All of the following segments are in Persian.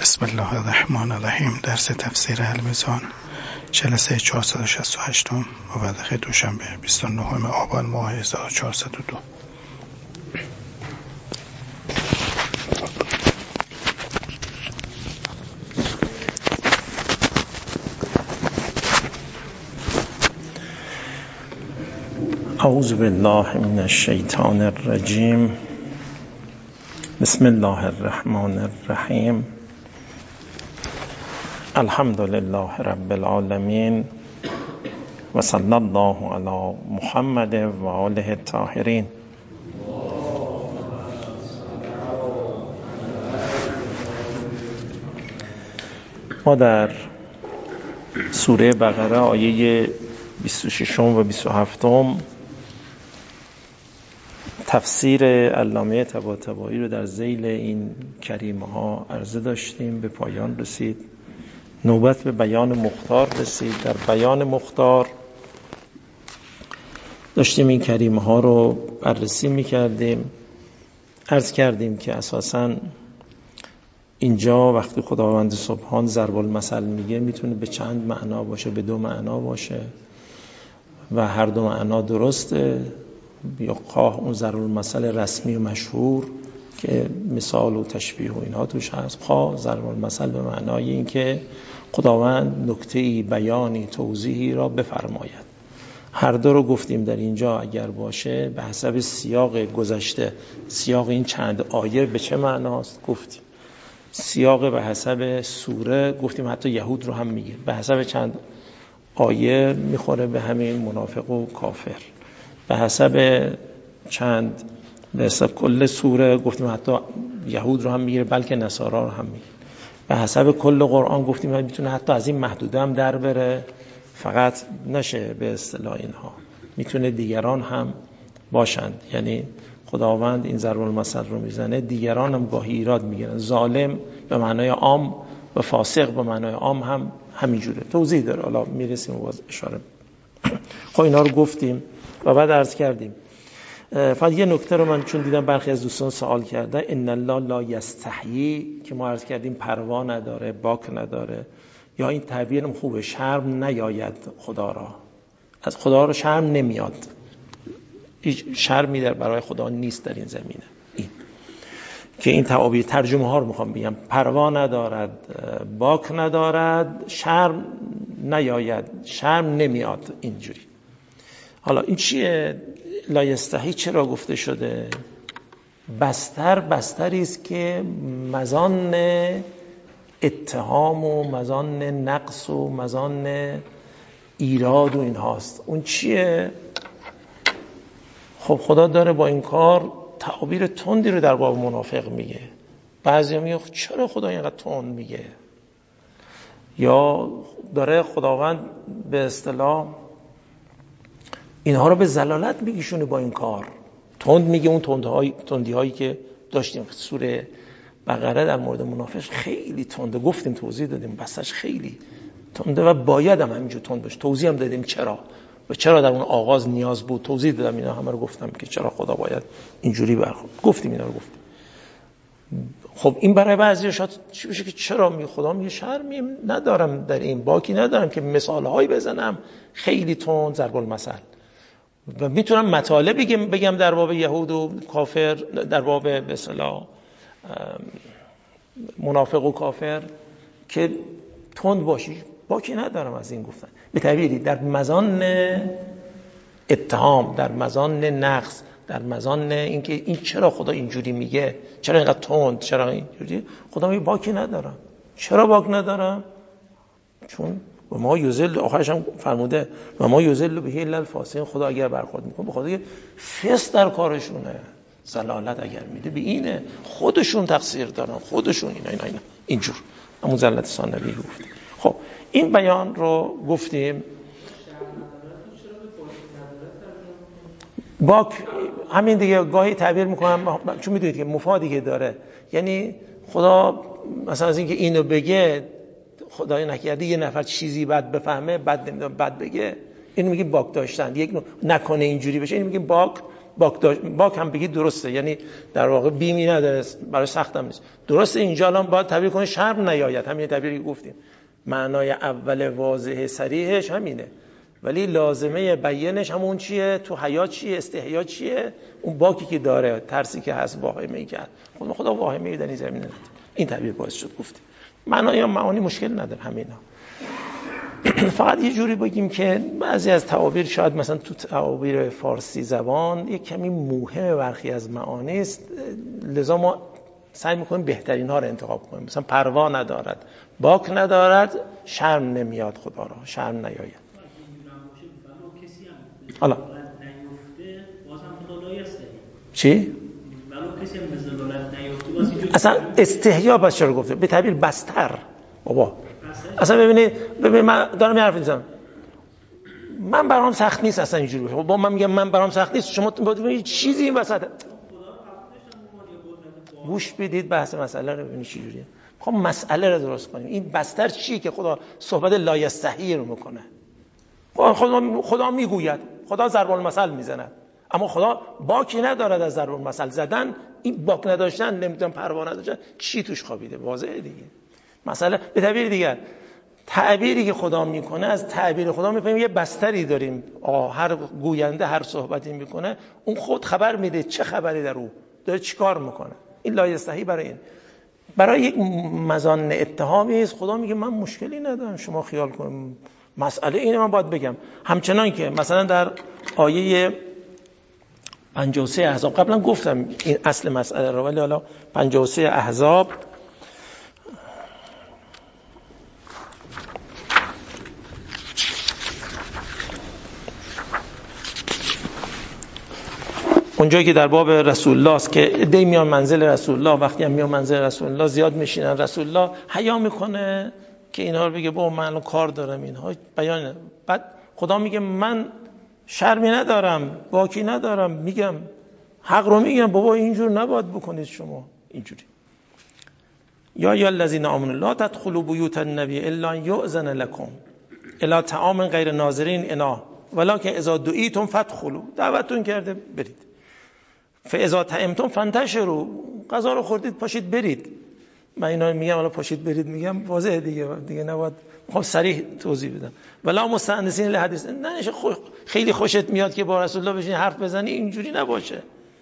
بسم الله الرحمن الرحیم. درس تفسیر المیزان جلسه 468 مورخ دوشنبه 29 آبان ماه 1402. اعوذ بالله من الشیطان الرجیم. بسم الله الرحمن الرحیم. الحمد لله رب العالمین و صلی الله علی محمد و آله الطاهرین. ما در سوره بقره آیه 26 و 27 تفسیر علامه طباطبایی رو در ذیل این کریمه ها عرضه داشتیم، به پایان رسید. نوبت به بیان مختار رسید. در بیان مختار داشتیم این کریمه ها رو بررسی میکردیم. عرض کردیم که اساساً اینجا وقتی خداوند سبحان ضرب المثل میگه میتونه به چند معنا باشه، به دو معنا باشه و هر دو معنا درسته. یا خواه اون ضرب المثل رسمی و مشهور که مثال و تشبیه و اینها توش هست، خواه ضرب المثل به معنای این که خداوند نکته‌ای، بیانی، توضیحی را بفرماید. هر دو رو گفتیم در اینجا اگر باشه به حسب سیاق گذشته، سیاق این چند آیه به چه معناست گفتیم. سیاق به حسب سوره گفتیم، حتی یهود رو هم میگه، به حسب چند آیه میخوره به همین منافق و کافر. به حسب چند، به حسب کل سوره گفتیم حتی یهود رو هم میگیره، بلکه نصارا رو هم میگیره. به حسب کل قرآن گفتیم میتونه حتی از این محدوده هم در بره، فقط نشه به اصطلاح اینها، میتونه دیگران هم باشند. یعنی خداوند این ضرب المثل رو میزنه، دیگران هم گاهی ایراد میگیرن. ظالم به معنای عام و فاسق به معنای عام هم همینجوره. توضیح داره، حالا میرسیم و باز اشاره. خب اینا رو گفتیم و بعد عرض کردیم. فقط یه نکته رو من چون دیدم برخی از دوستان سوال کرده، ان الله لا یستحیی، که ما عرض کردیم پروا نداره، باک نداره، یا این تعبیرم خوبه، شرم نیاید خدا را، از خدا را شرم نمیاد، شرمی در برای خدا نیست در این زمینه. این که این تعابیر ترجمه ها رو میخوام بگم، پروا ندارد، باک ندارد، شرم نیاید، شرم نمیاد، اینجوری. حالا این چیه؟ لا یستحی چرا گفته شده؟ بستری است که مزان اتهام و مزان نقص و مزان ایراد و این هاست. اون چیه؟ خب خدا داره با این کار تعابیر تندی رو در باب منافق میگه. بعضی میگه چرا خدا اینقدر تند میگه؟ یا داره خداوند به اصطلاح اینها رو به ضلالت میگیشونه با این کار. تند میگه، اون تندی هایی که داشتیم سوره بقره در مورد منافق خیلی تنده، گفتیم توضیح دادیم، بسش خیلی تنده و باید هم همینجور تند باشه. توضیح هم دادیم چرا و چرا در اون آغاز نیاز بود. توضیح دادم، اینا همه رو گفتم که چرا خدا باید اینجوری برخورد. گفتیم اینا رو گفتیم. خب این برای بعضی شاید چی بشه که چرا خدا میگه شرمی ندارم در این، باکی ندارم که مثالهایی بزنم خیلی تند ضرب المثل، و میتونم مطالبی بگم در باب یهود و کافر، در باب به اصطلاح منافق و کافر که تند باشی، باکی ندارم از این گفتن. به تعبیری در مزان اتهام، در مزان نقص، در مزان اینکه این چرا خدا اینجوری میگه، چرا اینقدر تند، چرا اینجوری، خدا میگه باکی ندارم. چرا باک ندارم؟ چون و ما یذل، آخرش هم فرموده و ما یذل به الا الفاسقین. خدا اگر برخورد میکنه به خدا فسق در کارشونه، ضلالت اگر میده به اینه، خودشون تقصیر دارن، خودشون اینا اینجور همون ضلالت ثانوی گفت. خب این بیان رو گفتیم. باک همین دیگه، گاهی تعبیر میکنم چون میدونید که مفادی که داره، یعنی خدا مثلا از اینکه اینو بگه، خدای نکرده یه نفر چیزی بد بفهمه، بد نمیدونم بد بگه، اینو میگیم باک داشتن. یک نکنه اینجوری بشه، اینو میگیم باک باک هم بگید درسته، یعنی در واقع بیمی نداره، برای سختم نیست. درسته اینجا الان باید تعبیر کنه شرم نیاید، همین تعبیری گفتیم، معنای اول واضح صریحش همینه، ولی لازمه بیانش همون چیه؟ تو حیات چیه؟ استحیا چیه؟ اون باکی که داره، ترسی که هست، واهمه‌ای که هست. خدا واهمه‌ای در این زمینه نداره. این تعبیر باعث شد گفتیم. معانی مشکل نداره همینا. فقط یه جوری بگیم که بعضی از تعابیر شاید مثلا تو تعابیر فارسی زبان یک کمی موهم برخی از معانی است، لذا ما سعی میکنیم بهترین ها رو انتخاب کنیم. مثلا پروا ندارد، باک ندارد، شرم نمیاد، خدا را شرم نیاید. حالا چی؟ اصلا استحیا بس چرا گفته؟ به تعبیر بستر. بابا اصلا ببینید من دارم یه حرف میزنم، من برام سخت نیست اصلا اینجوری باشه. با من میگم من برام سخت نیست، شما باید چیزی این وسط گوش بدید، بحث مسئله رو ببینید چه جوریه. خب مسئله رو درست کنیم. این بستر چیه که خدا صحبت لا یستحی رو میکنه؟ خدا میگوید، خدا ضرب المثل میزند، اما خدا باکی ندارد از ضرب المثل زدن. این باک نداشتن، نمیدونم پروا نداشتن، چی توش خوابیده؟ واضحه دیگه. مسئله به تعبیر دیگر، تعبیری که خدا میکنه، از تعبیر خدا میفهمیم یه بستری داریم. هر گوینده هر صحبتی میکنه اون خود خبر میده چه خبری در او داره، چیکار میکنه. این لا یستحی برای یک مظان اتهامی است. خدا میگه من مشکلی ندارم، شما خیال کنم مسئله اینه، من باید بگم. همچنان که مثلا در آیه 53 احزاب، قبلا گفتم این اصل مسئله رو، ولی حالا 53 احزاب اونجایی که در باب رسول الله است که دی میان منزل رسول الله، وقتی هم میان منزل رسول الله زیاد میشینن، رسول الله حیا میکنه که اینها رو بگه بابا من الان کار دارم، اینها بیان. بعد خدا میگه من شرمی ندارم، باکی ندارم، میگم حق رو میگم، بابا اینجور نباید بکنید شما اینجوری. یا الذین آمنوا لا تدخلوا بیوت النبی الا ان یؤذن لكم الی طعام غیر ناظرین اناه ولکن اذا دعیتم فادخلوا، دعوتتون کرده برید. فاذا طعمتم فانتشروا، غذا رو خوردید پاشید برید. من اینا میگم حالا پاشید برید، میگم واضحه دیگه نباید خب صریح توضیح بدم. ولا مستأنسین لحدیث، نه خیلی خوشت میاد که با رسول الله بشین حرف بزنی، اینجوری نباشه.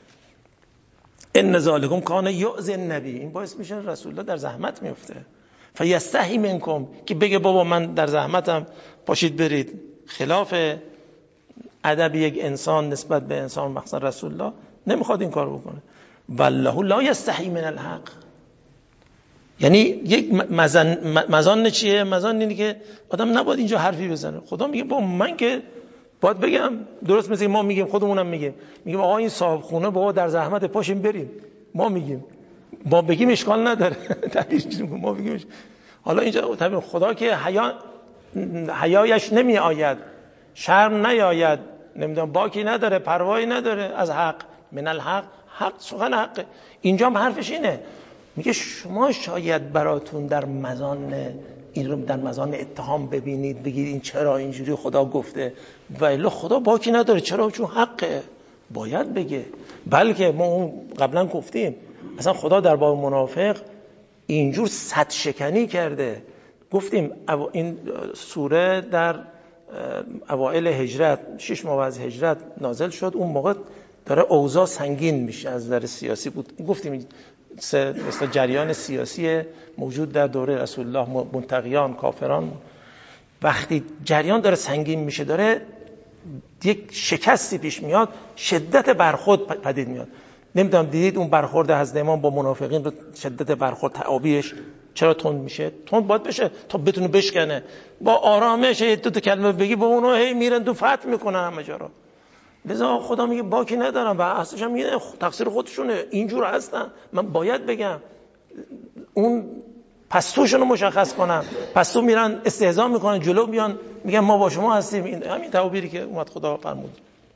ان ذالکم کان یؤذی النبی، این باعث میشه رسول الله در زحمت میفته. فیستحی منکم، که بگه بابا من در زحمتم پاشید برید. خلاف ادب یک انسان نسبت به انسان، مخصوصا رسول الله، نمیخواد این کار بکنه. والله لا یستحی من الحق، یعنی یک مزان چیه؟ مزان اینه که آدم نباید اینجا حرفی بزنه. خدا میگه با من که باید بگم، درست مثل ما میگیم، خودمونم میگیم آقا این صاحب خونه بابا در زحمت پاشیم بریم، ما میگیم، ما بگیم اشکال نداره ما بگیم. حالا اینجا طبعا خدا که حیایش نمی آید، شرم نیاید، نمیدونم باکی نداره، پروایی نداره از حق، من الحق، حق سخن حقه. اینجا هم حرفش اینه، میگه شما شاید براتون در مزان این رو در مزان اتهام ببینید، بگید این چرا اینجوری خدا گفته، ولی خدا باکی نداره. چرا؟ چون حقه، باید بگه. بلکه ما اون قبلا گفتیم اصلا خدا در باب منافق اینجور صد شکنی کرده. گفتیم این سوره در اوائل هجرت، 6 ماه از هجرت نازل شد. اون موقع داره اوضاع سنگین میشه از نظر سیاسی بود. گفتیم مثل جریان سیاسی موجود در دوره رسول الله، منتقیان، کافران، وقتی جریان داره سنگین میشه، داره یک شکستی پیش میاد، شدت برخورد پدید میاد. نمیدونم دیدید اون برخورد حضرت امام با منافقین رو، شدت برخورد تعابیرش چرا تند میشه؟ تند باید بشه تا بتونه بشکنه. با آرامش دو تا کلمه بگی با اونو هی میرن تو فتح میکنن همه جا رو. لذا خدا میگه باکی ندارم و اصلش هم میگه تقصیر خودشونه، اینجور هستن، من باید بگم. اون پستوشون رو مشخص کنم، پستو میرن استهزا میکنن، جلو میان میگن ما با شما هستیم. این همین تعبیری که اومد خدا فرمود.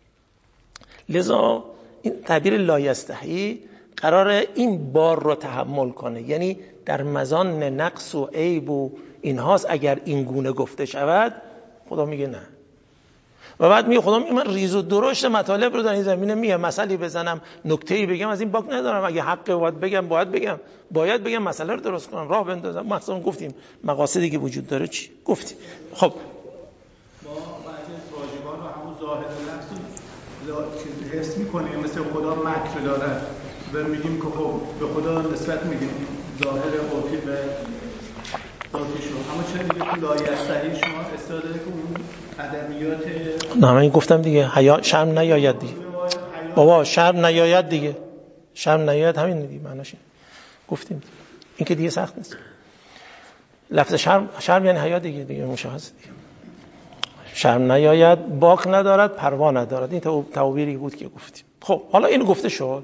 لذا این تعبیر لا یستحی قراره این بار رو تحمل کنه، یعنی در مزان نقص و عیب و اینهاست اگر این گونه گفته شود. خدا میگه نه. و بعد میگه خدا من ریز و درشت مطالب رو در این زمینه میگه، مسئله بزنم، نکته‌ای بگم، از این باک ندارم، اگه حق باید بگم مسئله رو درست کنم، راه بندازم. مثلا گفتیم مقاصدی که وجود داره چی گفتیم. خب ما بعضی از واژگان رو همون ظاهر لفظ حس می‌کنیم مثل خدا مکر داره و میگیم که خب به خدا نسبت میدیم ظاهر عرفی به ذاتش رو، اما چرا دیگه تو لایستحی شما استفاده که اون ادبیات نه من گفتم دیگه حیا شرم نیاید دیگه بابا، شرم نیاید دیگه، شرم نیاید همین دیگه معناش گفتیم. این که دیگه سخت نیست. لفظ شرم یعنی حیا دیگه مشخصه دیگه. شرم نیاید، باک ندارد، پروا ندارد. این تعبیری بود که گفتیم. خب حالا اینو گفته شد،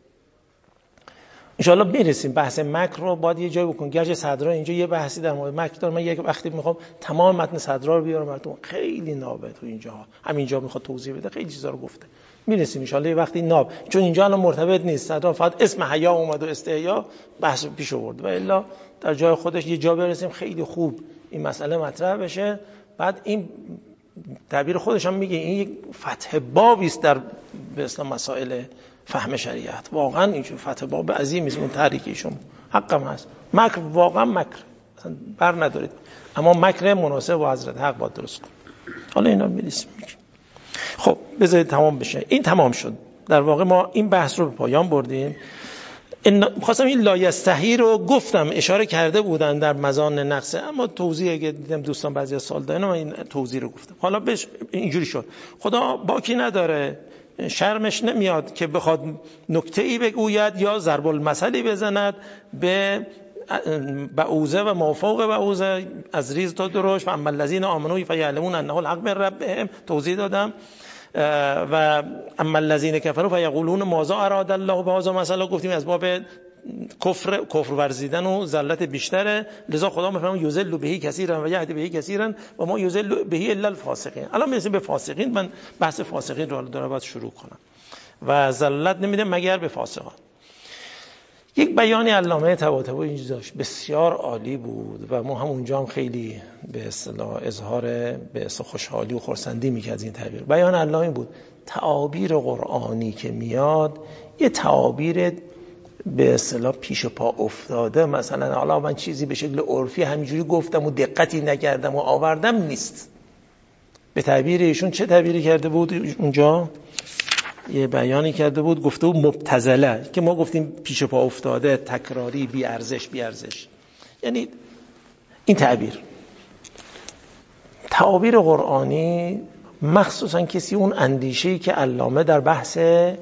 ان شاءالله میرسیم بحث مکر رو باید یه جای بکنیم. گرچه صدرا اینجا یه بحثی در مورد مکر داره، من یک وقتی میخوام تمام متن صدرا رو بیارم براتون، خیلی نابه تو اینجا، همینجا میخواد توضیح بده، خیلی چیزا رو گفته. میرسیم ان شاءالله یه وقتی ناب، چون اینجا الان مرتبط نیست، صدرا فقط اسم حیا اومد و استحیا بحث پیش آورد، و الا در جای خودش یه جا برسیم خیلی خوب این مسئله مطرح بشه. بعد این تعبیر خودش هم میگه این یک فتح بابی است در به اصطلاح مسائل فهم شریعت. واقعا این فتح باب عظیمی است. اون تحریکی شما حقم هست، مکر واقعا مکر اصلا بر ندارید، اما مکر مناسب با حضرت حق باید درست کن. حالا اینا میرسیم. خب بذارید تمام بشه. این تمام شد. در واقع ما این بحث رو به پایان بردیم. خواستم این لایستحی رو گفتم، اشاره کرده بودن در مزان نقصه، اما توضیح اگه دیدم دوستان بعضی سال دارن، من این توضیح رو گفتم. حالا اینجوری شد، خدا باکی نداره، شرمش نمیاد که بخواد نکته‌ای بگوید یا ضرب المثلی بزند به بعوزه و مافوق بعوزه، از ریز تا درشت. و اما الذین آمنوا فیعلمون انه الحق من ربهم، توضیح دادم. و اما الذین کفروا فیقولون ماذا اراد الله بهذا مثلا، گفتیم از باب کفر ورزیدن و ذلت بیشتره، لذا خدا میفرماید یذل به کثیرا و یهدی به کثیرا و ما یذل به الا الفاسقین. الان میرسیم به فاسقین. من بحث فاسقین رو دارم باید شروع کنم و ذلت نمیده مگر به فاسقان. یک بیانی علامه طباطبایی اینجا داشت بسیار عالی بود و ما هم اونجا هم خیلی به اصطلاح اظهار به اصطلاح خوشحالی و خرسندی میکرد از این تعبیر. بیان علامه بود تعابیر قرآنی که میاد یه تعابیر به اصطلاح پیش پا افتاده، مثلا حالا من چیزی به شکل عرفی همینجوری گفتم و دقتی نکردم و آوردم نیست. به تعبیر ایشون چه تعبیری کرده بود اونجا؟ یه بیانی کرده بود، گفته بود مبتذله، که ما گفتیم پیش پا افتاده، تکراری، بی ارزش. یعنی این تعابیر قرآنی، مخصوصا کسی اون اندیشه‌ای که علامه در بحث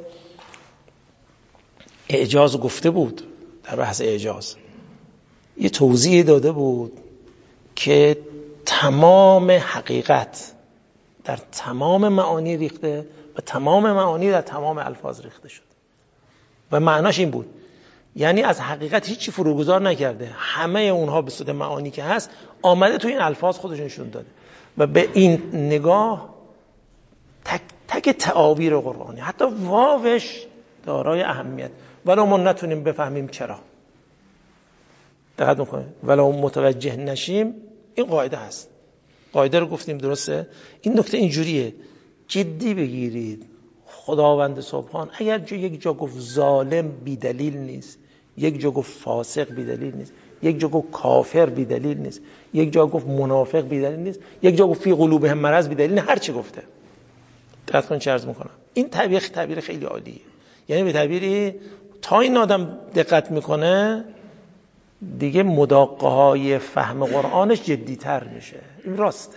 اعجاز گفته بود، در بحث اعجاز یه توضیح داده بود که تمام حقیقت در تمام معانی ریخته و تمام معانی در تمام الفاظ ریخته شد. و معناش این بود یعنی از حقیقت هیچی فروگذار نکرده، همه اونها به صورت معانی که هست آمده تو این الفاظ خودش نشون داده. و به این نگاه تک تک تعابیر قرآنی، حتی واوش دارای اهمیت، ولو ما نتونیم بفهمیم چرا، دقت میکنید، ولو متوجه نشیم، این قاعده هست. قاعده رو گفتیم درسته؟ این نکته اینجوریه، جدی بگیرید. خداوند سبحان اگر یک جا گفت ظالم بی دلیل نیست، یک جا گفت فاسق بی دلیل نیست، یک جا گفت کافر بی دلیل نیست، یک جا گفت منافق بی دلیل نیست، یک جا گفت فی قلوبهم مرض بی دلیل، هر چی گفته. دقت کن چه عرض میکنم. این تعبیر خیلی عالیه. یعنی به تعبیری تا این آدم دقت میکنه دیگه مداقه های فهم قرآنش جدیتر میشه. این راسته.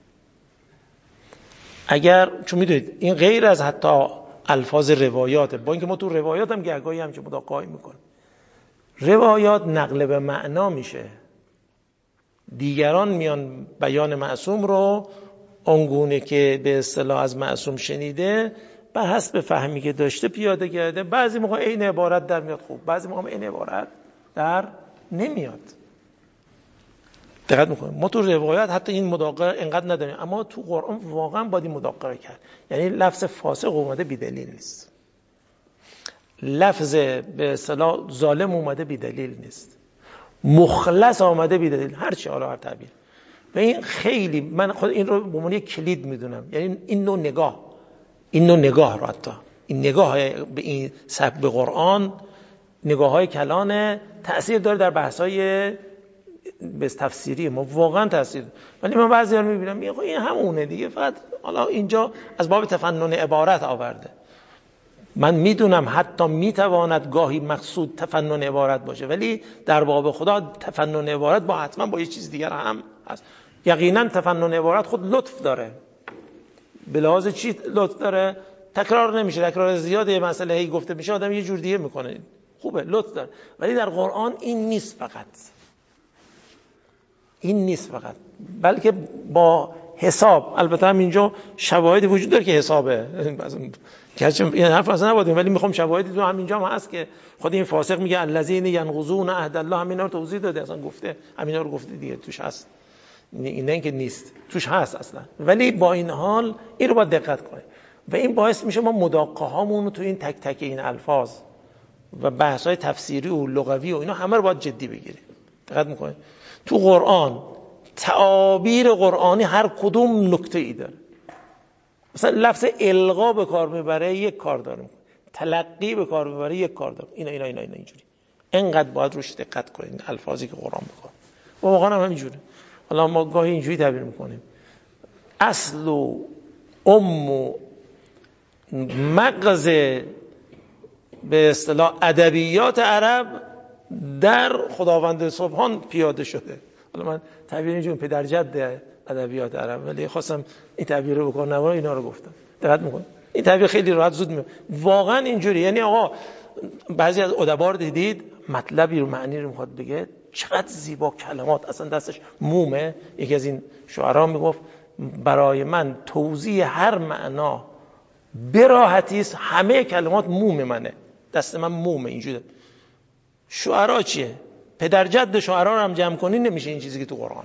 اگر چون میدونید این غیر از حتی الفاظ روایاته، با اینکه ما تو روایات هم گهگاهی هم که مداقه میکنیم، روایات نقل به معنا میشه. دیگران میان بیان معصوم رو آنگونه که به اصطلاح از معصوم شنیده بر حسب فهمی که داشته پیاده کرده. بعضی موقع این عبارت در میاد خوب، بعضی موقع این عبارت در نمیاد. دقت میکنیم ما تو روایات حتی این مداقه انقدر نداریم، اما تو قرآن واقعا باید این مداقه کرد. یعنی لفظ فاسق اومده بی دلیل نیست، لفظ به اصطلاح ظالم اومده بی دلیل نیست، مخلص اومده بی دلیل، هر چی حالا هر تعبیر. و این خیلی، من خود این رو به عنوان یک کلید میدونم. یعنی این نوع نگاه رو، حتی این نگاه به این سبک به قرآن، نگاه های کلان تأثیر داره در بحث‌های به تفسیری ما، واقعا تأثیر داره. ولی من بعضی‌ها رو می‌بینم میگم این همونه دیگه، فقط حالا اینجا از باب تفنن عبارت آورده. من میدونم حتی میتواند گاهی مقصود تفنن عبارت باشه، ولی در باب خدا تفنن عبارت با حتما با یه چیز دیگر هم هست. یقینا تفنن عبارت خود لطف داره. به لحاظ چی لطف داره؟ تکرار نمیشه، تکرار زیاده مسئله هی گفته میشه آدم یه جور دیگه میکنه، خوبه، لطف داره. ولی در قرآن این نیست فقط، این نیست فقط، بلکه با حساب. البته هم اینجا شواهدی وجود داره که حسابه، گرچه این حرف اصلا نبودیم، ولی میخوام شواهدی تو همینجا هم هست که خود این فاسق میگه الذین ینقضون عهد الله، همینا رو توضیح داده، اصلا گفته همینا رو گفته دیگه، توش هست، اینه که نیست، توش هست اصلا. ولی با این حال این رو باید دقت کنیم و این باعث میشه ما مداقه هامون رو تو این تک تک این الفاظ و بحث های تفسیری و لغوی و اینا همه رو باید جدی بگیریم. دقت میکنید تو قرآن تعابیر قرآنی هر کدوم نکته ای داره. مثلا لفظ القا به کار میبره یک کار داره، تلقی به کار میبره یک کار داره، اینا اینجوری. اینقدر باید روش دقت کنید الفاظی که قرآن میگه و واقعا هم همینجوره. حالا ما گاهی اینجوری تعبیر میکنیم اصل و ام و مغز به اصطلاح ادبیات عرب در خداوند سبحان پیاده شده. حالا من تعبیر اینجوری پدر جد ادبیات عرب، ولی خواستم این تعبیر رو بکنم، نوار اینا رو گفتم. دقت میکنید این تعبیر خیلی راحت زود میاد، واقعا اینجوری. یعنی آقا بعضی از ادبا رو دیدید مطلبی رو معنی رو میخواد بگه، چقدر زیبا کلمات، اصلا دستش مومه. یکی از این شعرا میگفت برای من توضیح هر معنا براحتی است، همه کلمات موم منه، دست من مومه. اینجوری شعرا چیه؟ پدر جد شعرا رو هم جمع کنی نمیشه این چیزی که تو قرآنه.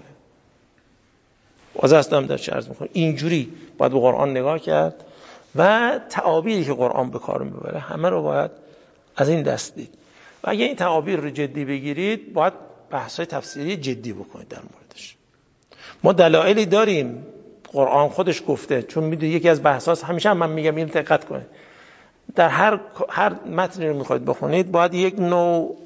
واضح هستم در چه عرض میکنم. اینجوری باید به قرآن نگاه کرد و تعابیری که قرآن به کار میبره همه رو باید از این دست دید. و اگه این تعابیر رو جدی بگیرید باید بحث‌های تفسیری جدی بکنید در موردش. ما دلایلی داریم، قرآن خودش گفته، چون میدونید یکی از بحث‌هاست، همیشه هم من میگم این دقت کنید، در هر متنی رو میخواید بخونید باید یک نوع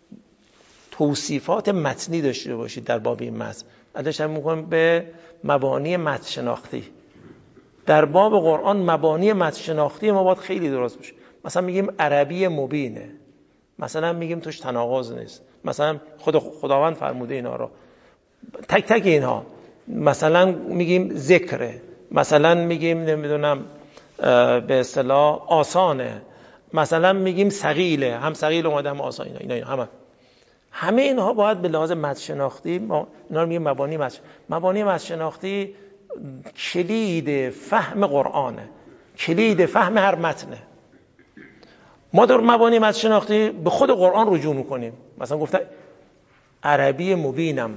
توصیفات متنی داشته باشید در باب این متن. اداشم میگم به مبانی متن شناختی. در باب قرآن مبانی متن شناختی ما باید خیلی درست باشه. مثلا میگیم عربی مبینه، مثلا میگیم توش تناقض نیست، مثلا خداوند فرموده اینا رو، تک تک اینها. مثلا میگیم ذکره، مثلا میگیم نمیدونم به اصطلاح آسانه، مثلا میگیم ثقیله، هم ثقیل اومده هم آسان، اینا همه اینها باید به لحاظ متن شناختی، ما اینا رو میگیم مبانی متن شناختی کلید فهم قرآنه، کلید فهم هر متنه. ما در مبانی متن شناختی به خود قرآن رجوع میکنیم. مثلا گفته عربی مبینم،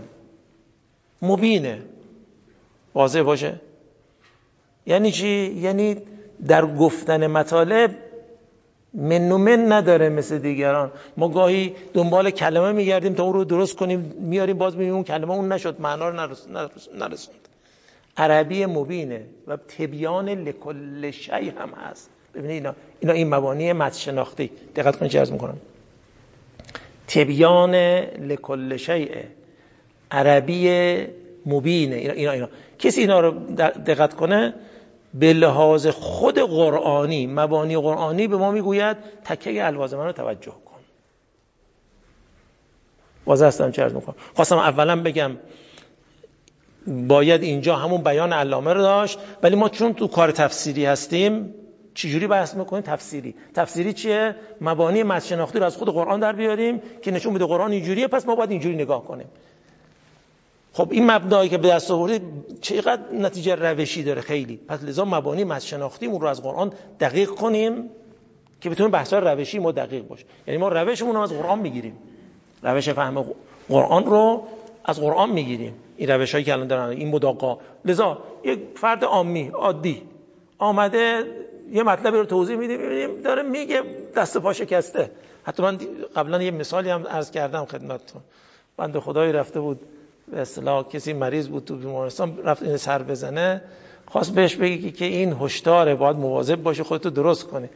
مبینه، واضح باشه. یعنی چی؟ یعنی در گفتن مطالب من و من نداره مثل دیگران. ما گاهی دنبال کلمه میگردیم تا اون رو درست کنیم، میاریم باز میبینیم اون کلمه اون نشد، معنا رو نرسوند. عربی مبینه و تبیان لکل شیء هم هست. ببینید اینا این مبانی متن شناختی، دقت کنید چه عرض میکنم. تبیان لکل شیء، عربی مبینه، اینا کسی اینا رو دقت کنه به لحاظ خود قرآنی، مبانی قرآنی به ما میگوید تکه الفاظ من رو توجه کن. واضح هستم چه عرض میکنم. خواستم اولا بگم باید اینجا همون بیان علامه رو داشت، ولی ما چون تو کار تفسیری هستیم چجوری بحث میکنیم؟ تفسیری چیه؟ مبانی متن شناختی رو از خود قرآن در بیاریم که نشون بده قرآن اینجوریه، پس ما باید اینجوری نگاه کنیم. خب این مبنایی که به دست آوردید چقدر نتیجه روشی داره، خیلی. پس لذا مبانی متن شناختیمون رو از قرآن دقیق کنیم که بتونیم بحث‌های روشی ما دقیق باشه. یعنی ما روشمون رو از قرآن میگیریم، روش فهم قرآن رو از قرآن میگیریم. این روشایی که الان دارن، این مداقا. لذا یک فرد عامی عادی آمده یه مطلبی رو توضیح میده، میبینیم داره میگه دست پا شکسته. حتی من قبلا یه مثالی هم عرض کردم خدمتتون. بنده خدایی رفته بود به اصطلاح کسی مریض بود تو بیمارستان، رفت این سر بزنه، خواست بهش بگه که این هشداره، باید مواظب باشی، خودتو درست کنی.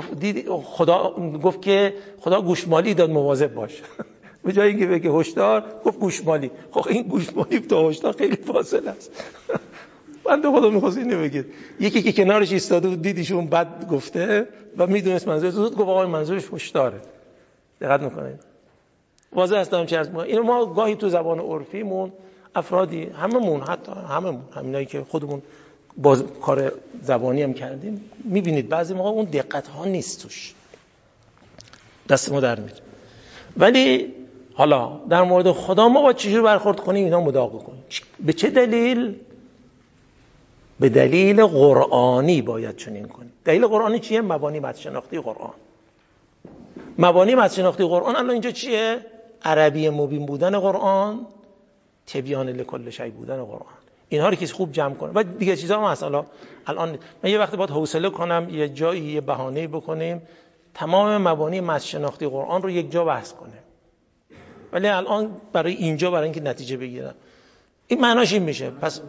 گفت که خدا گوشمالی داد، مواظب باش. به جای اینکه بگه هشدار گفت گوشمالی. خب این گوشمالی تا هشدار خیلی فاصله است. بنده خدا می‌خواست اینو بگه. یکی که کنارش ایستاده بود دیدیشون بد گفته و میدونست منظورش، زود گفت آقا منظورش هشداره. دقت می‌کنید؟ واضح هستم چه از اینو ما گاهی تو زبان عرفیمون افرادی، هممون، حتی هممون، همینایی که خودمون باز کار زبانی هم کردیم، میبینید بعضی موقع اون دقت ها نیست توش، دست ما در میره. ولی حالا در مورد خدا ما باید چجور برخورد کنیم؟ اینا مداقه کنیم. به چه دلیل؟ به دلیل قرآنی باید چنین کنیم. دلیل قرآنی چیه؟ مبانی متن‌شناختی قرآن. مبانی متن‌شناختی قرآن الان اینجا چیه؟ عربی مبین بودن قرآن، تبیان لکل شیء بودن قرآن. اینها رو که خوب جمع کنه. و دیگه چیزا هم هست. الان من یه وقتی باید حوصله کنم یه جایی یه بهانه‌ای بکنیم تمام مبانی متن‌شناختی قرآن رو یک جا بحث کنیم. ولی الان برای اینجا، برای اینکه نتیجه بگیرم، این معناش این میشه. پس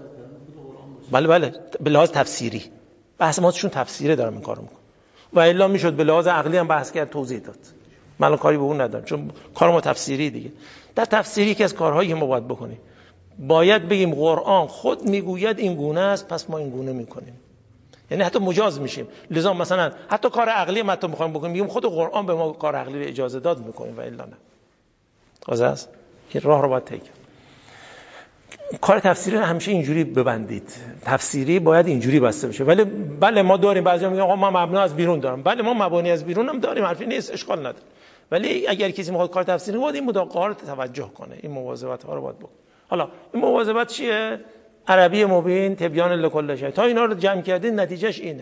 بله به لحاظ تفسیری بحث ما چون تفسیره دارم این کارو میکنم، و الا میشد به لحاظ عقلی هم بحث کرد، توضیح داد. من کاری به اون ندارم چون کار ما تفسیری دیگه. در تفسیری که از کارهایی که ما باید بکنیم، باید بگیم قرآن خود میگوید این گونه است، پس ما این گونه میکنیم. یعنی حتی مجاز میشیم. لذا مثلا حتی کار عقلی هم حتی میخوایم بکنیم، میگیم خود قرآن به ما کار عقلی رو اجازه داد، میکنیم و الا نه. واضح است؟ این راه رو باید طی کرد. کار تفسیری رو همیشه اینجوری ببندید. تفسیری باید اینجوری بسته بشه. ولی بله ما داریم، بعضیا میگن آقا ما مبنا از بیرون دارم. بله ما مبانی از بیرون هم داریم، حرفی نیست، اشکال نداره. ولی اگر کسی میخواد کار تفسیری باید این مداقه رو توجه کنه، این مواظبت ها رو باید بکنه. حالا این مواظبت چیه؟ عربی مبین، تبیان لکل شیء. تا اینا رو جمع کردین نتیجهش اینه.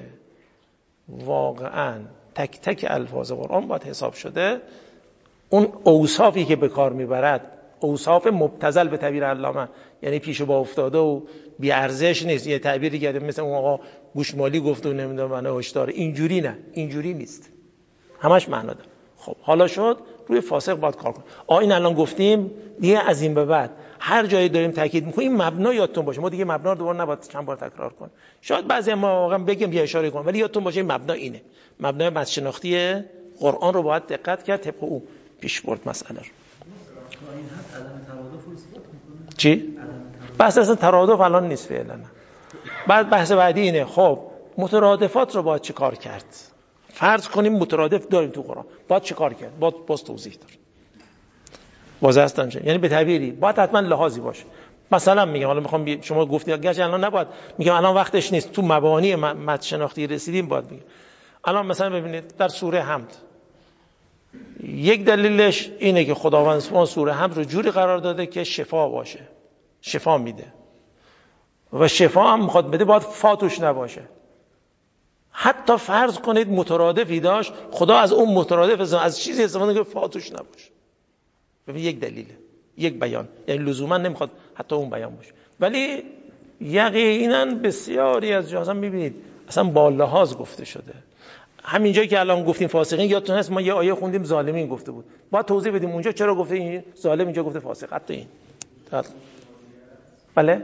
واقعا تک تک الفاظ قرآن باید حساب شده. اون اوصافی که به کار میبرد اوصاف مبتذل به تعبیر علامه، یعنی پیش با افتاده و بی ارزش نیست. یه تعبیری کرده مثل اون آقا گوشمالی گفت و نمیدونم معنی هشدار، اینجوری نه، اینجوری نیست، همش معنا داره. خب حالا شد روی فاسق باید کار کنیم. این الان گفتیم دیگه، از این به بعد هر جایی داریم تاکید میکنیم مبنا یادتون باشه. ما دیگه مبنا رو دوباره نباید چند بار تکرار کنیم. شاید بعضی ما واقعا بگیم یه اشاره کنیم، ولی یادتون باشه مبنا اینه. مبنای متن‌شناختی قرآن رو باید دقت کرد، طبق او پیش برد مسئله رو. چی؟ بحث اصلا ترادف الان نیست فعلا. بعد بحث بعدی اینه خب مترادفات رو باید چه کار کرد؟ فرض کنیم مترادف داریم تو قرآن، باید چه کار کرد؟ باید توضیح داد. واضح است انجام. یعنی به تعبیری باید حتما لحاظی باشه. مثلا میگم حالا میخوام شما گفتید گرچه الان نباید، میگم الان وقتش نیست، تو مبانی متن‌شناختی رسیدیم باید بگیم. الان مثلا ببینید در سوره حمد یک دلیلش اینه که خداوند سبحانه سوره حمد رو جوری قرار داده که شفا باشه، شفا میده و شفا هم میخواد بده باید فاتوش نباشه. حتی فرض کنید مترادفی داشت، خدا از اون مترادف از چیزی استفاده که فاتوش نباشه. ببین یک دلیله، یک بیان، یعنی لزوما نمیخواد حتی اون بیان باشه. ولی یقینا بسیاری از جاها میبینید اصلا با لحاظ گفته شده. همین جایی که الان گفتیم فاسقین، یادتون هست ما یه آیه خوندیم ظالمین گفته بود، باید توضیح بدیم اونجا چرا گفته این ظالم، اینجا گفته فاسق. حتی این بله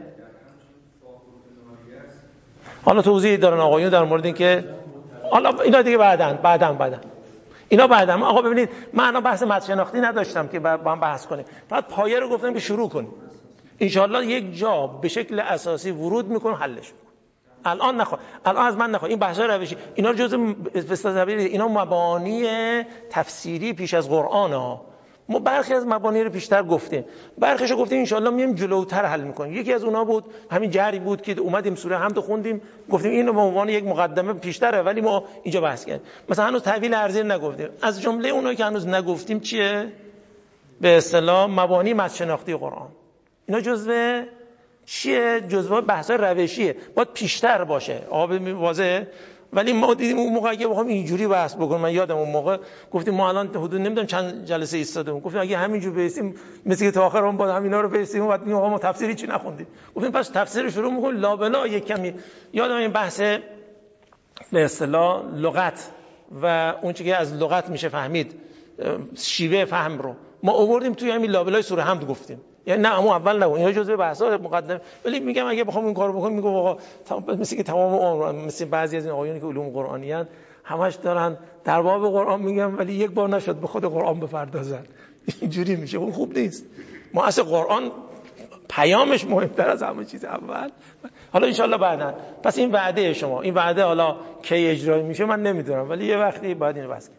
حالا توضیح دارن آقایون در مورد این که حالا اینا دیگه بعدن اینا بعدن. آقا ببینید من الان بحث متن‌شناختی نداشتم که با هم بحث کنیم، فقط پایه رو گفتم که شروع کنیم. ان شاءالله یک جا به شکل اساسی ورود میکنم حلش. الان از من نخواه این بحث‌های روشی، اینا جزء استدلال، اینا مبانی تفسیری پیش از قرآن ها. ما برخی از مبانی رو پیشتر گفتیم، برخیشو گفتیم ان شاءالله میایم جلوتر حل میکنیم. یکی از اونها بود همین جری بود که اومدیم سوره حمد خوندیم، گفتیم اینو به عنوان یک مقدمه پیشتره، ولی ما اینجا بحث کردیم. مثلا هنوز تعویل ارضی نگفتیم. از جمله اونایی که هنوز نگفتیم چیه؟ به اصطلاح مبانی متن‌شناختی قرآن. اینا جزء چیه؟ جزء بحث‌های روشیه، باید پیشتر باشه. واضحه. ولی ما دیدیم اون موقع اگه بخوام اینجوری بحث بکنم، من یادم اون موقع گفتیم ما الان حدود نمیدونم چند جلسه ایستادیم، گفتیم اگه همینجوری بیستیم مثل که تا آخر اون با همینا رو بیستیم، بعد میگم ما تفسیری چی نخوندیم. گفتیم پس تفسیر شروع می‌کنیم لابلا یک کمی. یادم این بحث به اصطلاح لغت و اون چیزی که از لغت میشه فهمید، شیوه فهم رو ما آوردیم توی همین لابلای سوره حمد گفتیم. یعنی نه اون اول نگو، اینا جزء بحث‌ها مقدمه. ولی میگم اگه بخوام این کارو بکنم، میگم آقا مثل که تمام مثل بعضی از این آقایونی که علوم قرآنی ان همش دارن در باب قرآن میگم ولی یک بار نشد به خود قرآن بپردازن. اینجوری میشه، اون خوب نیست. ما اصل قرآن پیامش مهمتر از همه چیز اول. حالا انشالله بعداً. پس این وعده شما، این وعده حالا کی اجرا میشه من نمیدونم، ولی یه وقتی باید اینو بس.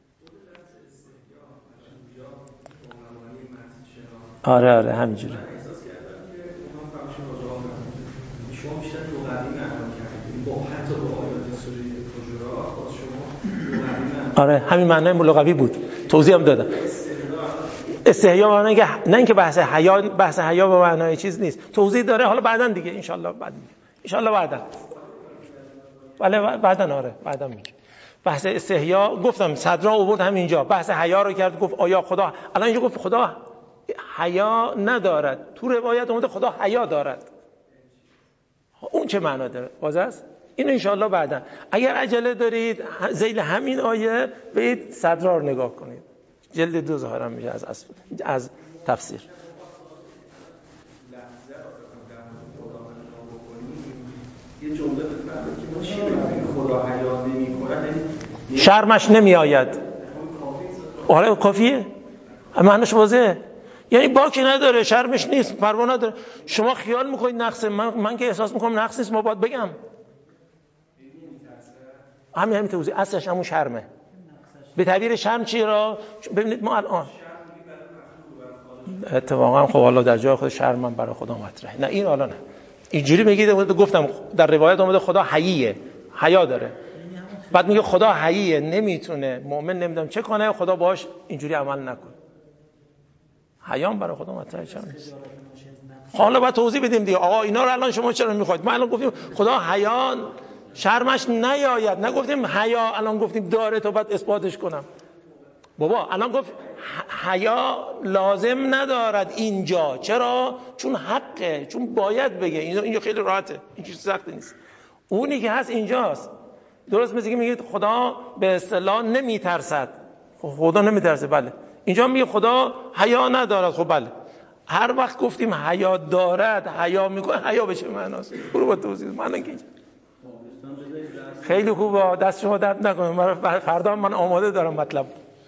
آره همینجوره. شما بیشتر لغوی معنا کردید با حتی با آیات سوره حجرات باز شما لغوی آره همین معنای لغوی بود، توضیح هم دادم. استحیا معنی که نه اینکه بحث حیا به معنای چیز نیست، توضیح داره. حالا بعداً دیگه ان شاء الله بعداً. بله بعداً. آره بعداً میگه. بحث استحیا گفتم صدرا آورد همینجا، بحث حیا رو کرد، گفت آیا خدا الان اینجا گفت خدا حیا ندارد، تو روایت اومده خدا حیا دارد. اون چه معنا داره؟ واضح است؟ اینو ان شاء الله بعداً. اگر عجله دارید ذیل همین آیه برید صدرا رو نگاه کنید، جلد 2 ظاهرا میشه از تفسیر. یه جمله بفرمایید که ما چی میگیم خدا حیا نمی‌کند، شرمش نمی آید. آره کافیه، معنیش واضحه. یعنی باکی نداره، شرمش نیست، پروا نداره. شما خیال میکنید نقصه، من که احساس میکنم نقص نیست، ما باید بگم همین توضیح اصلش همون شرمه. به تعبیر شرم چی را ببینید ما الان اتفاقا خب حالا در جای خود شرم من برای خدا مطرحه. نه این حالا نه اینجوری بگید. گفتم در روایت اومده خدا حییه، حیا داره، بعد میگه خدا حییه، نمیتونه مؤمن نمیدونم چه کنه خدا باهاش اینجوری عمل نکنه. حیام برای خدا مطرحه چرا نیست؟ حالا باید توضیح بدیم دیگه. آقا اینا رو الان شما چرا میخواید؟ ما الان گفتیم خدا حیا شرمش نیاید، نگفتیم حیا الان گفتیم داره تو بعد اثباتش کنم. بابا الان گفت حیا لازم ندارد اینجا. چرا؟ چون حقه، چون باید بگه. اینجا خیلی راحته، این چیز سختی نیست. اونی که هست اینجاست. درست مثل که میگید خدا به اصطلاح نمیترسد. خدا نمیترسه، بله. اینجا میگه خدا حیا ندارد. خب بله، هر وقت گفتیم حیا دارد، حیا میکنه، حیا به چه معناست؟ برو با توضیح. من اینجا خیلی خوبه، دست شما درد نکنه. فردا من آماده دارم مطلب.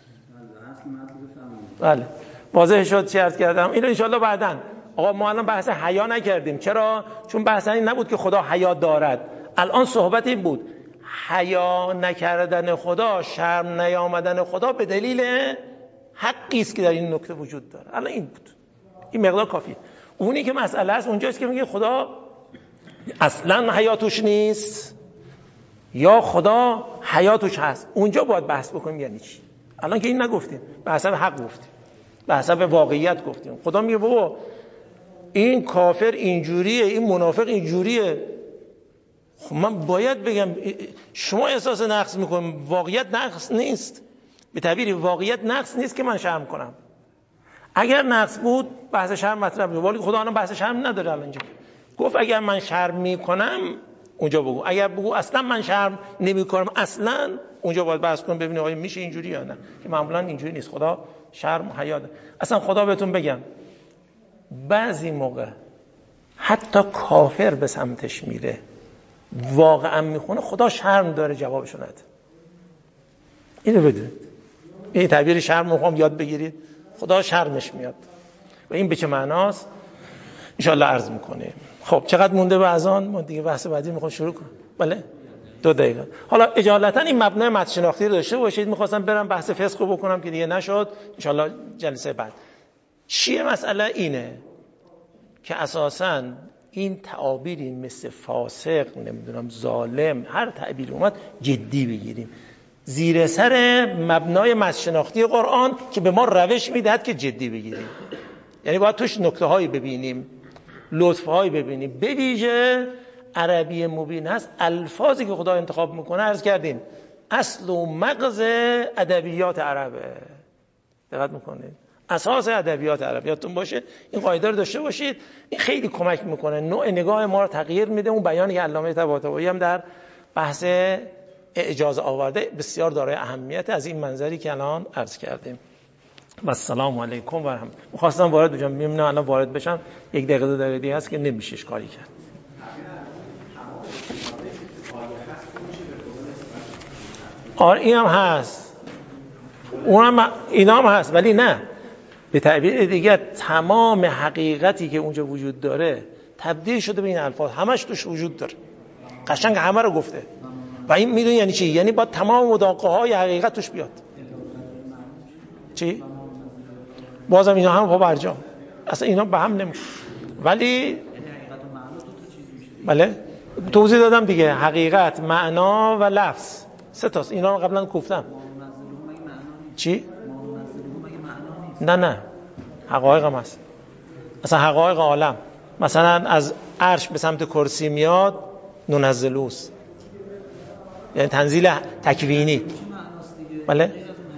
بله واضح شد چی عرض کردم. اینو انشالله بعداً. آقا ما الان بحث حیا نکردیم. چرا؟ چون بحث این نبود که خدا حیا دارد. الان صحبت این بود حیا نکردن خدا، شرم نیامدن خدا به دلیل حقی است که در این نکته وجود داره. الان این بود، این مقدار کافیه. اونی که مسئله است اونجاست که میگه خدا اصلا حیا توش نیست یا خدا حیا توش هست. اونجا باید بحث بکنیم یعنی چی. الان که این نگفتیم، به حسب حق گفتیم، به حسب واقعیت گفتیم. خدا میگه بابا این کافر اینجوریه، این منافق اینجوریه. خب من باید بگم شما احساس نقص میکنم، واقعیت نقص نیست. به تعبیری واقعیت نقص نیست که من شرم کنم. اگر نقص بود بحث شرم مطرح بود، ولی خدا الان بحث شرم نداره. الان اینجا گفت اگر من شرم میکنم اونجا بگو، اگر بگو اصلا من شرم نمیکنم اصلا، اونجا باید بحث کنم ببینید آیا میشه اینجوری یا نه. که معمولا اینجوری نیست. خدا شرم حیا داره. اصلا خدا بهتون بگم بعضی موقع حتی کافر به سمتش میره واقعا میخونه، خدا شرم داره جوابشو نده. اینو بدونید. این تعبیر شرم میخوام یاد بگیرید. خدا شرمش میاد. و این به چه معناست ان شاء الله عرض میکنه. خب چقدر مونده به اذان؟ ما دیگه بحث بعدی میخوام شروع کنم. بله 2 دقیقه. حالا اجالتا این مبنای متن شناختی رو داشته باشید. میخواستم برم بحث فسق رو بکنم که دیگه نشد. ان شاء الله جلسه بعد. چیه مسئله؟ اینه که اساساً این تعابیری مثل فاسق، نمیدونم ظالم، هر تعبیری اومد جدی بگیریم، زیر سر مبنای متن شناختی قرآن که به ما روش میدهد که جدی بگیریم. یعنی باید توش نکته‌هایی ببینیم، لطف‌هایی ببینیم. به ویژه عربی مبین هست. الفاظی که خدا انتخاب میکنه عرض کردیم اصل و مغز ادبیات عربه. دقت میکنید؟ اساس ادبیات عربی یادتون باشه. این قاعده رو داشته باشید. این خیلی کمک میکنه، نوع نگاه ما رو تغییر میده. اون بیانی که علامه طباطبایی هم در بحث اعجاز آورده بسیار دارای اهمیت از این منظری که الان عرض کردیم. و السلام علیکم و رحمت. می‌خواستم وارد بشم، می‌بینم الان وارد بشم 1 دقیقه 2 دقیقه دیگه هست که نمیشه کاری کرد. آره این هم هست، اونم اینا هم هست، ولی نه، به تعبیر دیگه تمام حقیقتی که اونجا وجود داره تبدیل شده به این الفاظ، همش توش وجود داره، قشنگ همه رو گفته. و این میدونی یعنی چی؟ یعنی با تمام مداقه های حقیقت توش بیاد. چی؟ بازم اینا هم با برجام، اصلا اینا به هم نمیشه. ولی بله توضیح دادم دیگه، حقیقت، معنا و لفظ، 3 تاست. اینا رو قبلا گفتم. چی؟ نه حقایق هم هست. مثلا حقایق عالم، مثلا از عرش به سمت کرسی میاد، ننزلوست، یعنی تنزیل تکوینی. بله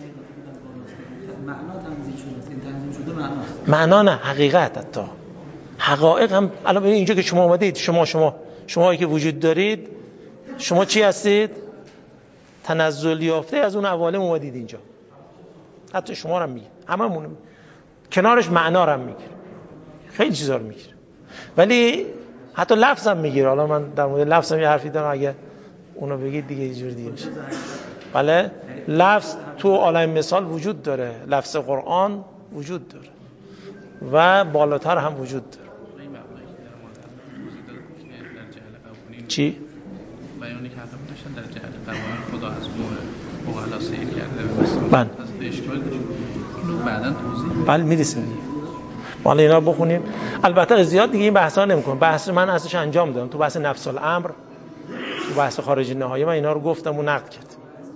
معنا نه، حقیقت. حتی حقایق هم الان ببین اینجا که شما اومدید، شمایی که وجود دارید، شما چی هستید؟ تنزل یافته از اون عوالم اومدید اینجا. حتی شما رو هم میگه، هممون کنارش معنا رو هم میگیره، خیلی چیزا رو میگیره، ولی حتی لفظ هم میگیره. حالا من در مورد لفظ هم یه حرفی دارم، اگه اونو بگید دیگه یه جور دیگه میشه. بله لفظ تو عالم مثال وجود داره، لفظ قرآن وجود داره و بالاتر هم وجود داره. چی؟ بیانی که حتما داشتن در جهت قوانین خدا از نوع مقلا سیر کرده بله. از اشکال اینو بعداً توضیح بله میرسیم. حالا اینا بخونیم. البته زیاد دیگه این بحثا نمی‌کنم. بحث من ازش انجام دادم تو بحث نفس الامر، تو بحث خارج نهایی من اینا رو گفتم و نقد کردم.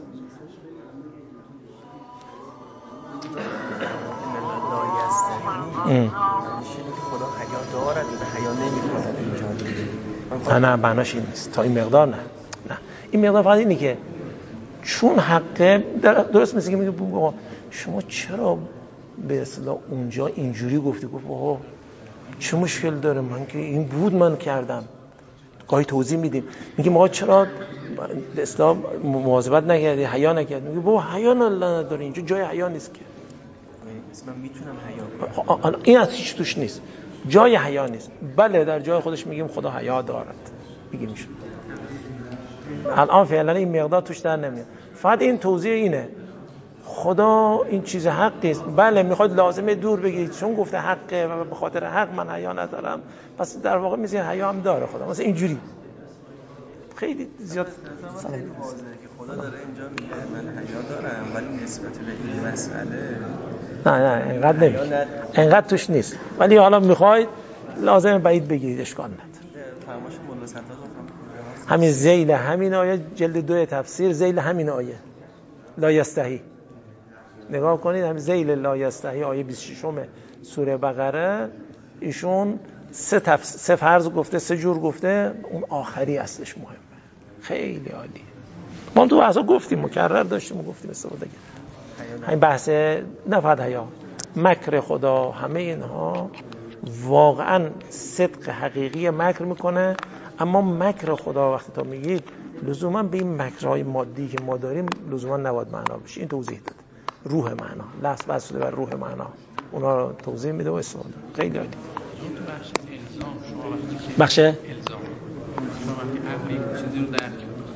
خدا حیا دارد و حیا نمی‌کند اینجا. نه معناش این نیست، تا این مقدار نه. این مقدار فقط اینه که چون حقه درست مثل که میگه بابا شما چرا به اصطلاح اونجا اینجوری گفتی؟ گفت بابا چه مشکل داره، من که این بود من کردم. گاهی توضیح میدیم، میگه ما چرا به اصطلاح مواظبت نکردی، حیا نکردی؟ میگه بابا حیا نداره، اینجا جای حیا نیست که. من میتونم حیا کنم. این از هیچ توش نیست، جای حیا نیست. بله در جای خودش میگیم خدا حیا دارد، میگیم شد. الان فعلا این مقدار توش در نمیاد. فقط این توضیح اینه، خدا این چیز حقی است. بله میخواد لازمه دور بگید چون گفته حقه و به خاطر حق من حیا ندارم، پس در واقع میگه حیا هم داره خدا. مثلا اینجوری خیلی زیاد واضحه که خدا داره اینجا میگه من حیا دارم، ولی نسبت به این مسئله نه اینقدر نمیگه، اینقدر توش نیست. ولی حالا میخواید لازمه بعید بگیرید، اشکال نداره. فرمایش مولا صدرا همین ذیل همین آیه جلد 2 تفسیر، ذیل همین آیه لا یستحی، نگاه کنید، همین ذیل لا یستحی آیه 26 سوره بقره، ایشون 3 فرض گفته، 3 جور گفته، اون آخری هستش مهمه، خیلی عالی. ما تو اصلا گفتیم، مکرر داشتیم و گفتیم استفاده کردیم. همین بحث نه فقط حیا، مکر خدا، همه اینها واقعا صدق حقیقی مکر میکنه. اما مکر خدا وقتی تا میگید لزوما به این مکرهای مادی که ما داریم لزوما نباید معنا بشه. این توضیح داد، روح معنا، لفظ بسته بر روح معنا، اونا رو توضیح میده و استفاده. خیلی عالی. تو بخش الزام شما وقتی بخش الزام شما وقتی عقلی چیزی رو درک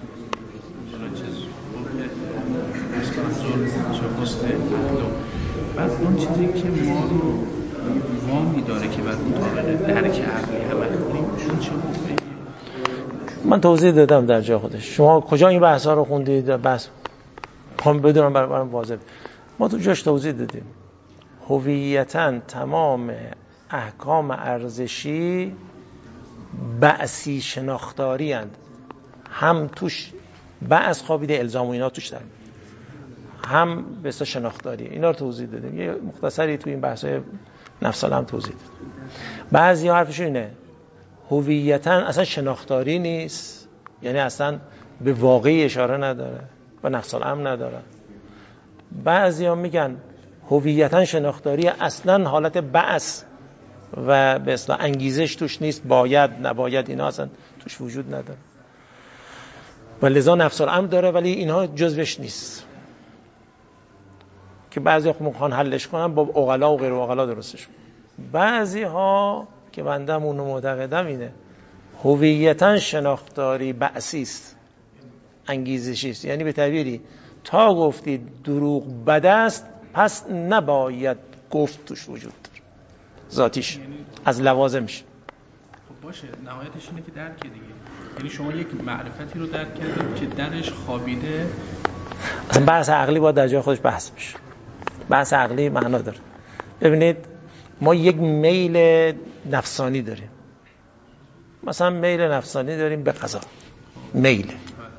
بعد اون چیزی که ما رو وامی داره که بعد مطابق درک عقلی عمل کنیم اون چه موقعی؟ من توضیح دادم در جای خودش. شما کجا این بحث ها رو خوندید؟ بحث هم بدونم برام واضحه. ما تو جاش توضیح دادیم هویتاً تمام احکام ارزشی بعثی شناختاری اند، هم توش بعث خوابیده، الزام و اینا توش داریم، هم به اصطلاح شناختاری. اینا رو توضیح دادیم، یه مختصری تو این بحث‌های نفس الامر توضیح دادیم. بعضی حرفشون اینه هویتاً اصلا شناختاری نیست، یعنی اصلا به واقعی اشاره نداره و نفس الامر نداره. بعضی ها میگن هویتاً شناختاری اصلا حالت بعث و به اصطلاح انگیزش توش نیست، باید نباید اینا اصلا توش وجود نداره و لذا نفس الامر داره ولی اینها جزوش نیست. که بعضی ها میخوان حلش کنن با عقلا و غیر عقلا درستش. بعضی ها که بندم اونو معتقدم اینه هویتاً شناختاری بعثی است، انگیزشی است. یعنی به تعبیری تا گفتی دروغ بد است پس نباید گفت توش وجود داره، ذاتیش از لوازمش. خب باشه، نهایتش اینه که درک دیگه. یعنی شما یک معرفتی رو درک کردید که درش خوابیده. اصلا بحث عقلی باید در جای خودش بحث بشه. بحث عقلی معنا داره. ببینید ما یک میل نفسانی داریم، مثلا میل نفسانی داریم به قضا، میل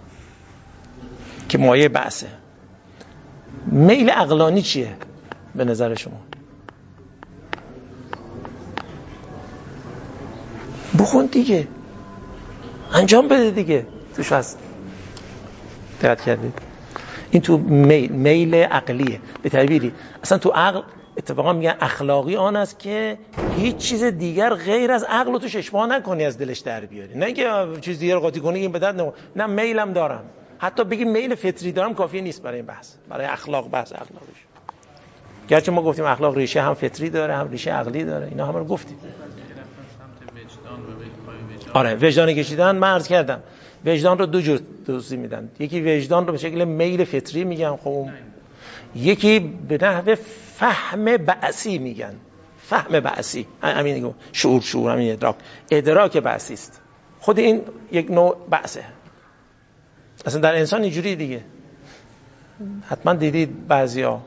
که مایه بحثه. میل عقلانی چیه به نظر شما؟ بخون دیگه، انجام بده دیگه، توش هست. دقت کردید؟ این تو میل عقلیه. به تعبیری اصلا تو عقل اتفاقا میگن اخلاقی آن است که هیچ چیز دیگر غیر از عقل رو توش اشباع نکنی، از دلش در بیاری. نه که چیز دیگر قاطی کنی این بدت نه میلم دارم. حتی بگی میل فطری دارم کافی نیست برای این بحث، برای اخلاق بحث اخلاقیش. گرچه ما گفتیم اخلاق ریشه هم فطری داره هم ریشه عقلی داره، اینا همه رو گفتیم. آره وجدان کشیدن من عرض کردم وجدان رو دو جور توضیح میدن. یکی وجدان رو به شکل میل فطری میگن، خب یکی به نحو فهم بعثی میگن. فهم بعثی همین شعور همین ادراک بعثی است. خود این یک نوع بعثه. اصلا در انسان اینجوری دیگه. حتما دیدید بعضیا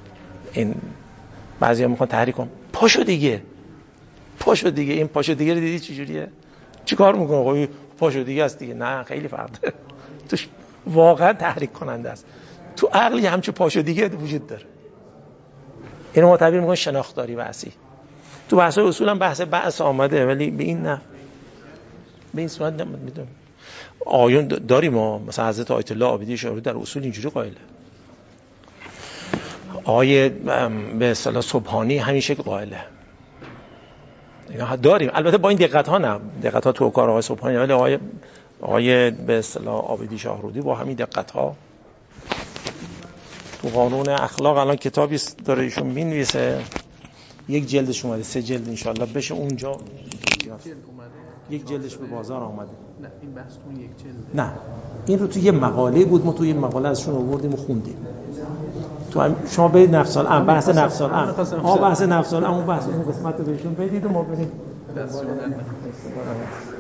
میخوان تحریک کن پاشو دیگه این پاشو دیگه رو دیدید چجوریه؟ چی کار میکنه؟ خب پاشو دیگه است دیگه. نه خیلی فرق داره. توش واقعا تحریک کننده است. تو عقلی همچون پاشو دیگه وجود داره. اینو ما تعبیر میکنیم شناختاری بعثی. تو بحث اصولا بحث بعث آمده، ولی به این نه، به این صورت نمیدونم. آیون داریم ما، مثلا حضرت آیت الله عابدی شاهرود در اصول اینجوری قائله. آیه به اصطلاح سبحانی همین شکل قائله. اینا داریم، البته با این دقت ها نه، دقت ها تو کار آقای سبحانی، ولی آیه به اصطلاح عابدی شاهرودی با همین دقت ها تو قانون اخلاق الان کتابی داره ایشون می‌نویسه، یک جلدش اومده، 3 جلد انشالله بشه. اونجا یک جلدش به بازار آمده. نه این بحث تو یک جلد نه، این رو تو یه مقاله بود، ما تو یه مقاله ازشون آوردیم و خوندیم. تو شما برید نفسال بحث نفسال بحث نفسال اون بحث اون قسمت رو بهشون بدید و ما بریم.